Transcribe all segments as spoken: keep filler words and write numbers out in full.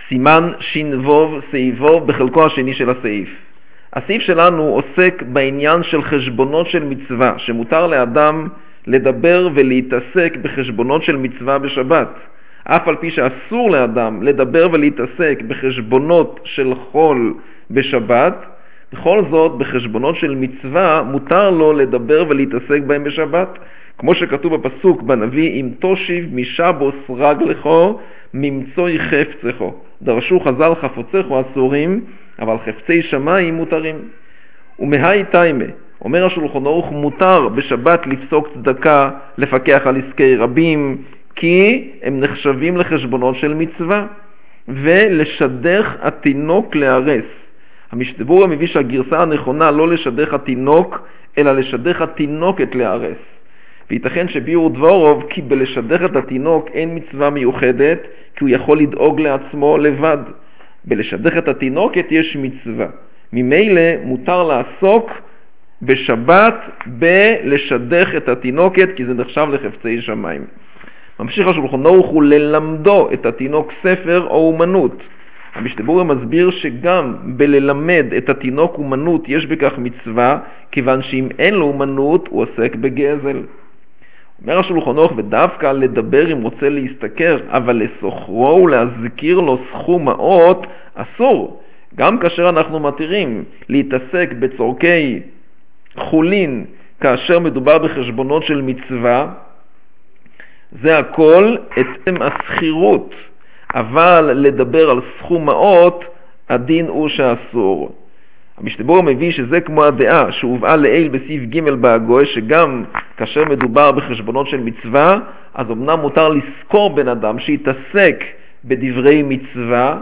סימן שינבוב סעיבוב בחלקו השני של הסעיף. הסעיף שלנו עוסק בעניין של חשבונות של מצווה, שמותר לאדם לדבר ולהתעסק בחשבונות של מצווה בשבת. אף על פי שאסור לאדם לדבר ולהתעסק בחשבונות של חול בשבת, בכל זאת בחשבונות של מצווה מותר לו לדבר ולהתעסק בהם בשבת. כמו שכתוב בפסוק בנביא, אם תושיב משבוס רגלךו ממצוי חפצךו. דרשו חז"ל חפוציכו אסורים, אבל חפצי שמיים מותרים. ומהי תיימה, אומר השולחן ערוך, מותר בשבת לפסוק צדקה, לפקח על עסקי רבים, כי הם נחשבים לחשבונות של מצווה, ולשדך התינוק להרס. המשתבור מביא שהגרסה הנכונה לא לשדך התינוק, אלא לשדך התינוקת להרס. וייתכן שביאור דבורוב כי בלשדך את התינוק אין מצווה מיוחדת, כי הוא יכול לדאוג לעצמו לבד. בלשדך את התינוקת יש מצווה. ממילא מותר לעסוק בשבת בלשדך את התינוקת, כי זה נחשב לחפצי שמיים. ממשיך השולחן ערוך הוא ללמדו את התינוק ספר או אומנות. המשתבור מסביר שגם בללמד את התינוק אומנות יש בכך מצווה, כיוון שאם אין לו אומנות הוא עוסק בגזל. אומר השולחן ערוך, ודווקא לדבר אם רוצה להסתכר, אבל לסוחרו ולהזכיר לו סכום מעות אסור. גם כאשר אנחנו מתירים להתעסק בצורכי חולין, כאשר מדובר בחשבונות של מצווה, זה הכל עצם הסחירות. אבל לדבר על סכום מעות, הדין הוא שאסור. המשתבור מביא שזה כמו הדעה שהובאה לעיל בסעיף ג' בהגוי, שגם כאשר מדובר בחשבונות של מצווה, אז אמנם מותר לזכור בן אדם שיתעסק בדברי מצווה,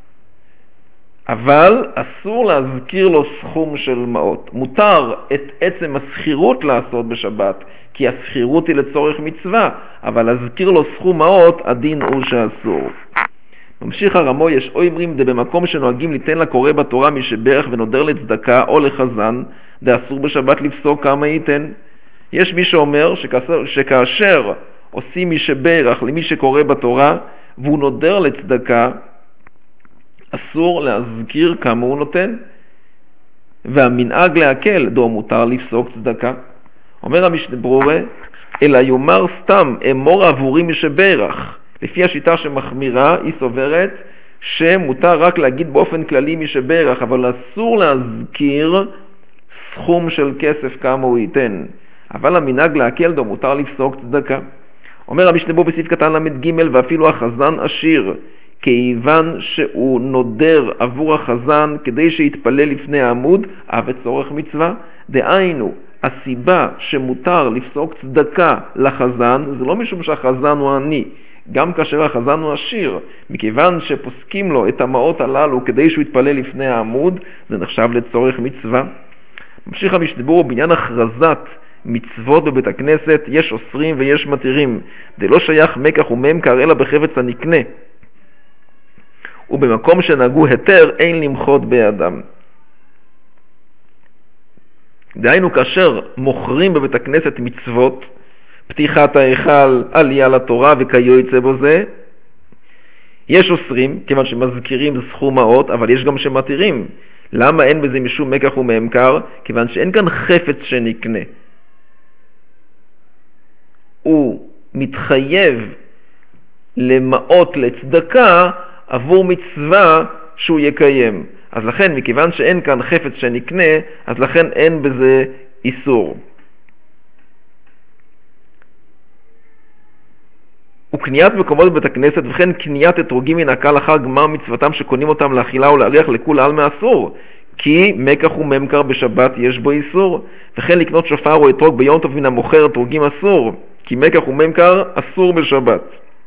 אבל אסור להזכיר לו סכום של מעות. מותר את עצם הסחירות לעשות בשבת, כי הסחירות היא לצורך מצווה, אבל להזכיר לו סכום מעות, הדין הוא שאסור. ממשיך הרמו, יש או אמרים דה במקום שנוהגים ליתן לקורא בתורה מי שברך ונודר לצדקה או לחזן, דה אסור בשבת לפסוק כמה ייתן. יש מי שאומר שכאשר, שכאשר עושים מי שברך למי שקורא בתורה והוא נודר לצדקה, אסור להזכיר כמה הוא נותן, והמנהג להקל דו מותר לפסוק צדקה. אומר המשנה ברורה, אלא יאמר סתם אמור עבורי מי שברך. לפי השיטה שמחמירה היא סוברת שמותר רק להגיד באופן כללי מי שברך, אבל אסור להזכיר סכום של כסף כמה הוא ייתן. אבל המנהג להקל דו מותר לפסוק צדקה. אומר המשנה ברורה בסעיף קטן למד ג' ואפילו החזן עשיר, כיוון שהוא נודר עבור החזן כדי שיתפלל לפני העמוד, אף צורך מצווה. דהיינו, הסיבה שמותר לפסוק צדקה לחזן, זה לא משום שהחזן הוא עני, גם כאשר החזן הוא עשיר, מכיוון שפוסקים לו את המעות הללו כדי שהוא יתפלל לפני העמוד, זה נחשב לצורך מצווה. ממשיך המשתבור, בעניין הכרזת מצוות בבית הכנסת, יש אוסרים ויש מתירים, זה לא שייך מקח וממכר אלא בחפץ הנקנה, ובמקום שנהגו היתר אין למחות באדם. דהיינו, כאשר מוכרים בבית הכנסת מצוות, פתיחת ההיכל, עלייה לתורה וכיוצא בו זה, יש אוסרים, כיוון שמזכירים סכום מעות, אבל יש גם שמתירים. למה אין בזה משום מקח וממכר? כיוון שאין כאן חפץ שנקנה. הוא מתחייב למעות לצדקה עבור מצווה שהוא יקיים. אז לכן, מכיוון שאין כאן חפץ שנקנה, אז לכן אין בזה איסור. וקניית מקומות בבית הכנסת, וכן קניית אתרוגים מן הקהל אחר גמר מצוותם שקונים אותם לאכילה או להריח לכול העלמא אסור, כי מקח וממכר בשבת יש בו איסור. וכן לקנות שופר או אתרוג ביום טוב מן המוכר אתרוגים אסור, כי מקח וממכר אסור בשבת.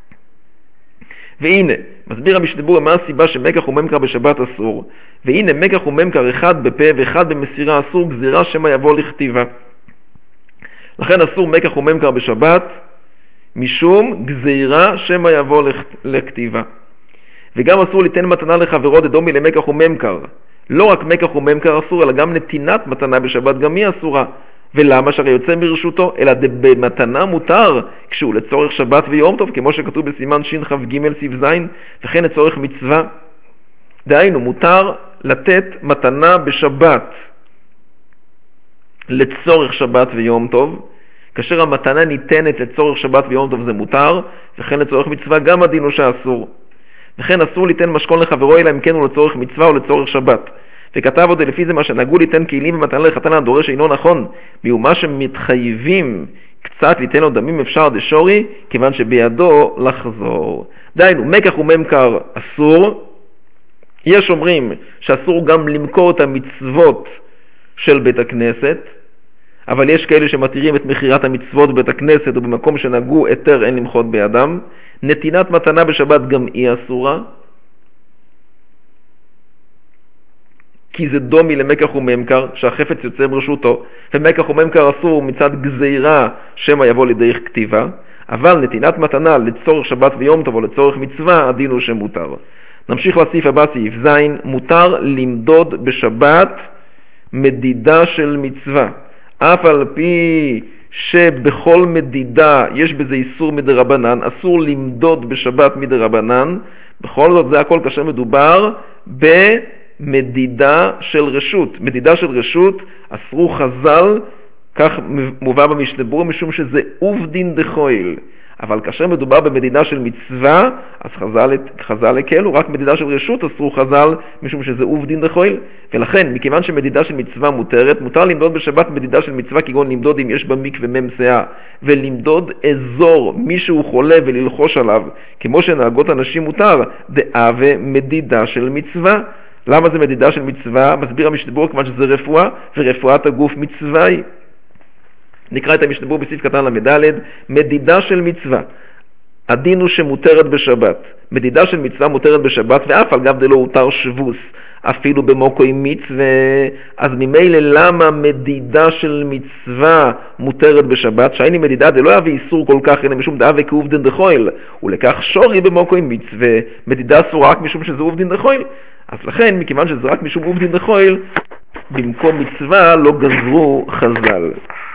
והנה, מסביר המשתבור מה הסיבה שמקח וממכר בשבת אסור. והנה, מקח וממכר אחד בפה ואחד במסירה אסור, גזירה שמא יבוא לכתיבה. לכן אסור מקח וממכר בשבת, משום גזירה שמא יבוא לכתיבה. וגם אסור ליתן מתנה לחברו דדומי למקח וממכר. לא רק מקח וממכר אסור, אלא גם נתינת מתנה בשבת גם היא אסורה. ולמה? שהרי יוצא מרשותו, אלא במתנה מותר כשהוא לצורך שבת ויום טוב, כמו שכתוב בסימן שין חב ג' סיב זין, וכן לצורך מצווה. דהיינו, מותר לתת מתנה בשבת לצורך שבת ויום טוב. כאשר המתנה ניתנת לצורך שבת ויום טוב זה מותר, וכן לצורך מצווה גם הדין הוא שאסור. וכן אסור ליתן משכון לחברו אלא אם כן הוא לצורך מצווה או לצורך שבת. וכתב עוד לפי זה מה שנהגו ליתן כלים ומתנה לחתן הדורש אינו נכון, ומה שמתחייבים קצת ליתן לו דמים אפשר דשורי, כיוון שבידו לחזור. דהיינו, מקח וממכר אסור. יש אומרים שאסור גם למכור את המצוות של בית הכנסת, אבל יש כאלה שמתירים את מחירת המצוות בבית הכנסת ובמקום שנהגו היתר אין למחות בידם. נתינת מתנה בשבת גם היא אסורה, כי זה דומי למקח וממכר שהחפץ יוצא ברשותו, ומקח וממכר אסור מצד גזירה שמא יבוא לידי כתיבה, אבל נתינת מתנה לצורך שבת ויום טוב או לצורך מצווה הדין הוא שמותר. נמשיך לסעיף הבא, סעיף זין. מותר למדוד בשבת מדידה של מצווה, אף על פי שבכל מדידה יש בזה איסור מדרבנן, אסור למדוד בשבת מדרבנן. בכל זאת זה הכל כאשר מדובר במדידה של רשות. מדידה של רשות אסרו חז"ל, כך מובא במשנה ברורה, משום שזה עובדין דחויל. אבל כאשר מדובר במדידה של מצווה, אז חז"ל, חז"ל הקלו, רק מדידה של רשות אסרו חז"ל, משום שזה עובדין דחויל. ולכן, מכיוון שמדידה של מצווה מותרת, מותר למדוד בשבת מדידה של מצווה, כגון למדוד אם יש במקווה מם סאה, ולמדוד אזור מישהו חולה וללחוש עליו, כמו שנהגות אנשים מותר, דאבה מדידה של מצווה. למה זה מדידה של מצווה? מסביר המשנה ברורה, כיוון שזה רפואה, ורפואת הגוף מצווה היא. נקרא את המשנה ברורה בסעיף קטן למדלת, מדידה של מצווה. הדין הוא שמותרת בשבת. מדידה של מצווה מותרת בשבת, ואף על גב דלא הותר שבוס, אפילו במוקוי מצווה. אז ממילא למה מדידה של מצווה מותרת בשבת? שהייני מדידה דלא יביא איסור כל כך, אלא משום דאה וכעובדין דחויל, ולכך שורי במוקוי מצווה. מדידה אסורה רק משום שזה עובדין דחויל. אז לכן, מכיוון שזה רק משום עובדין דחויל, במקום מצווה לא גזרו חז"ל.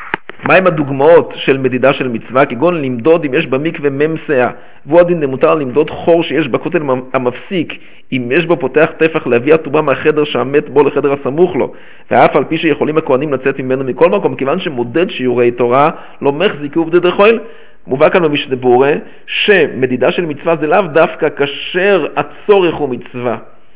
מהם הדוגמאות של מדידה של מצווה? כגון למדוד אם יש במקווה מם סאה, והוא הדין מותר למדוד חור שיש בכותל המפסיק, אם יש בו פותח טפח להביא הטומאה מהחדר שהמת בו לחדר הסמוך לו, ואף על פי שיכולים הכהנים לצאת ממנו מכל מקום, כיוון שמודד שיעורי תורה לא מחזיק עובדי דחויל. מובא כאן במשנה ברורה שמדידה של מצווה זה לאו דווקא כאשר הצורך הוא מצווה,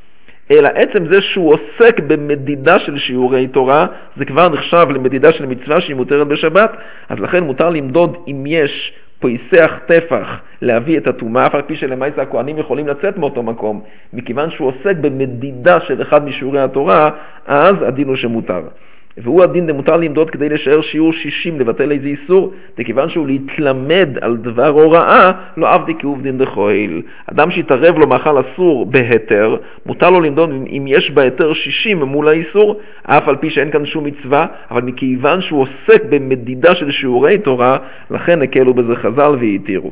אלא עצם זה שהוא עוסק במדידה של שיעורי תורה, זה כבר נחשב למדידה של מצווה שהיא מותרת בשבת. אז לכן מותר למדוד אם יש פויסח טפח להביא את הטומאה, אף על פי שלמעשה הכהנים יכולים לצאת מאותו מקום, מכיוון שהוא עוסק במדידה של אחד משיעורי התורה, אז הדין הוא שמותר. והוא הדין דמותר למדוד כדי לשער שיעור שישים, לבטל איזה איסור, וכיוון שהוא להתלמד על דבר הוראה, לא עבדי כעובדין דחויל. אדם שיתערב לו מאכל אסור בהיתר, מותר לו למדוד אם יש בהיתר שישים מול האיסור, אף על פי שאין כאן שום מצווה, אבל מכיוון שהוא עוסק במדידה של שיעורי תורה, לכן הקלו בזה חז"ל והתירו.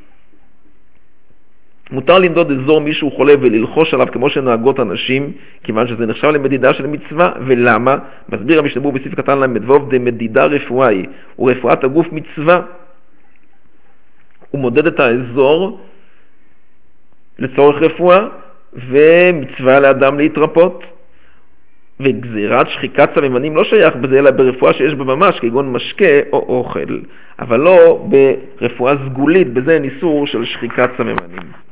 מותר למדוד אזור מישהו חולה וללחוש עליו כמו שנהגות אנשים, כיוון שזה נחשב למדידה של מצווה. ולמה? מסביר המשנה ברורה בסעיף קטן למדבוב, דמדידה רפואי, ורפואת הגוף מצווה. הוא מודד את האזור לצורך רפואה, ומצווה לאדם להתרפות. וגזירת שחיקת סממנים לא שייך בזה, אלא ברפואה שיש בה ממש, כגון משקה או אוכל, אבל לא ברפואה סגולית, בזה אין איסור של שחיקת סממנים.